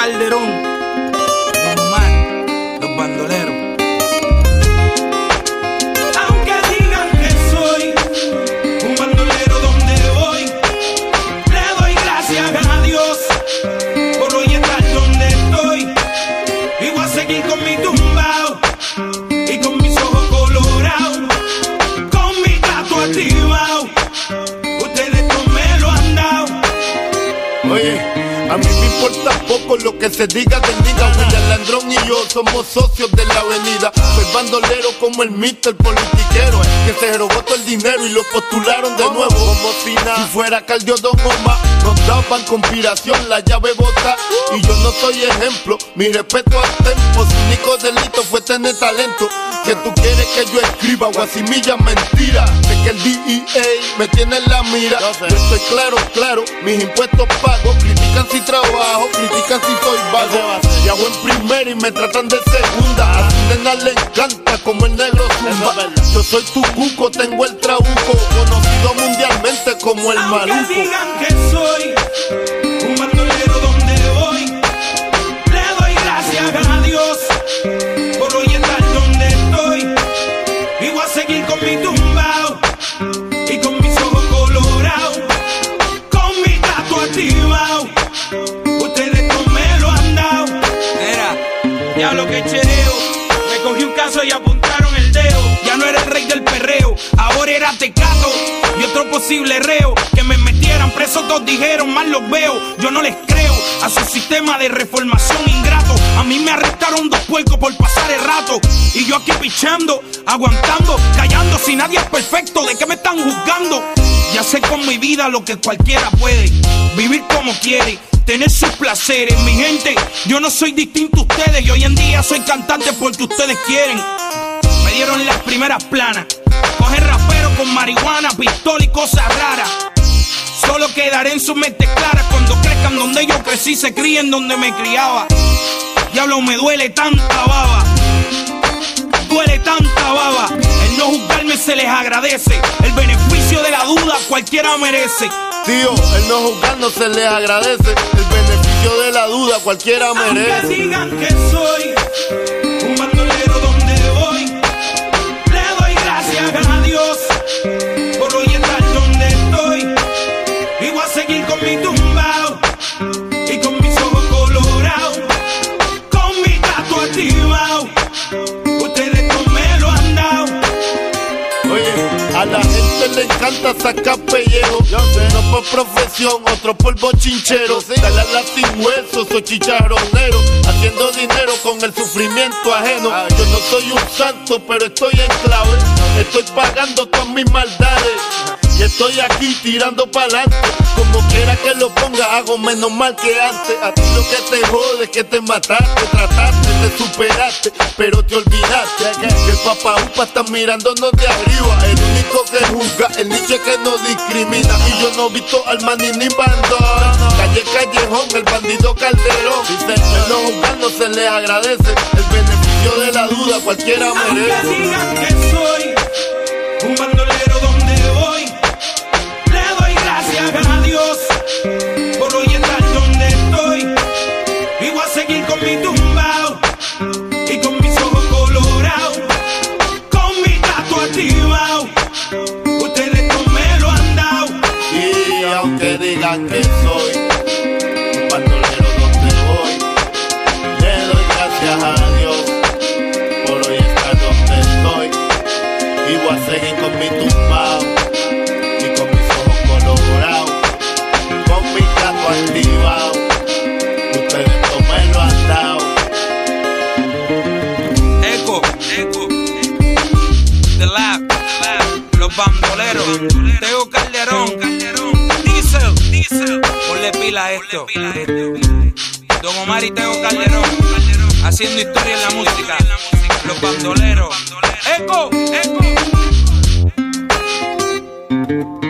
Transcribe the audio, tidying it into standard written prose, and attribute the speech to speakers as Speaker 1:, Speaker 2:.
Speaker 1: Calderón, Don Omar, Los Bandoleros.
Speaker 2: Aunque digan que soy un bandolero donde voy, le doy gracias a Dios por hoy estar donde estoy. Y voy a seguir con mi tumbao y con mis ojos colorados, con mi gato activado. Ustedes no me lo han dado.
Speaker 3: Oye, a mí me importa poco lo que se diga del diga. William Landrón y yo somos socios de la avenida. Soy bandolero como el Mr. Politiquero, que se robó todo el dinero y lo postularon de nuevo. Como si fuera Caldio Don Omar, nos daban conspiración, la llave bota. Y yo no soy ejemplo, mi respeto al tempo. Su único delito fue tener talento. Que tú quieres que yo escriba guasimilla mentira. Sé que el DEA me tiene en la mira. Yo estoy claro, mis impuestos pago. Critican si trabajo, critican si soy vago. Viajo en primera y me tratan de segunda. A su nena le encanta como el negro zumba. Yo soy tu cuco, tengo el trabuco, conocido mundialmente como el
Speaker 2: Aunque
Speaker 3: maluco.
Speaker 2: digan que soy un bandolero donde voy, le doy gracias a Dios por hoy estar donde estoy. Y voy a seguir con mi tumbao y con mis ojos colorados, con mi gato activado. Ustedes no me lo han dado.
Speaker 1: Era, ya lo que chereo. Me cogí un caso y apuntaron el dedo. Ya no era el rey del perreo, ahora era Tecato y otro posible reo. Que me metieran preso, todos dijeron, mal los veo. Yo no les creo a su sistema de reformación ingrato. A mí me arrestaron 2 puercos por pasar el rato. Y yo aquí pichando, aguantando, callando. Si nadie es perfecto, ¿de qué me están juzgando? Ya sé con mi vida lo que cualquiera puede. Vivir como quiere, tener sus placeres. Mi gente, yo no soy distinto a ustedes. Y hoy en día soy cantante porque ustedes quieren. Me dieron las primeras planas. Coger rapero con marihuana, pistola y cosas raras. Solo quedaré en sus mentes claras cuando crezcan donde yo crecí, se críen donde me criaba. Diablo, me duele tanta baba. Duele tanta baba. El no juzgarme se les agradece. El beneficio de la duda cualquiera merece.
Speaker 3: Tío, el no juzgar no se les agradece. El beneficio de la duda cualquiera
Speaker 2: Aunque
Speaker 3: merece.
Speaker 2: digan que soy un bandolero donde voy, le doy gracias a Dios por hoy estar donde estoy. Y voy a seguir con mi tumbao y con mis ojos colorados, con mi gato activado. Ustedes no me lo han dado.
Speaker 3: Oye, a la gente le encanta sacar pellejo. Uno por profesión, otro por bochinchero. Dale a la sin hueso, soy chicharronero. Haciendo dinero con el sufrimiento ajeno. Yo no soy un santo, pero estoy en clave. Estoy pagando todas mis maldades. Y estoy aquí tirando pa'lante. Como quiera que lo ponga, hago menos mal que antes. A ti lo que te jode es que te mataste. Trataste, te superaste, pero te olvidaste que el papá upa está mirándonos de arriba. El único que juzga, el niche que no discrimina. Y yo no he visto al maní ni bandón. Calle Callejón, el bandido Calderón. El no juzgar no se le agradece. El beneficio de la duda cualquiera merece.
Speaker 2: Aunque digan que soy un bandolero donde voy, le doy gracias a Dios por hoy estar donde estoy. Y voy a seguir con mi tumbao y con mis ojos colorados, con mi gato activado. Ustedes no me lo han dado.
Speaker 3: Y aunque digan que soy un bandolero donde voy, le doy gracias a Dios por hoy estar donde estoy. Y voy a seguir con mi tumbao y con mis ojos colorados, con mi gato activado. Ustedes no me lo han dado.
Speaker 1: Eco, The Lab, Los Bandoleros, Teo Calderón, Diesel, ponle pila a esto. Don Omar y Teo Calderón, haciendo historia en la música. Los Bandoleros. Eco.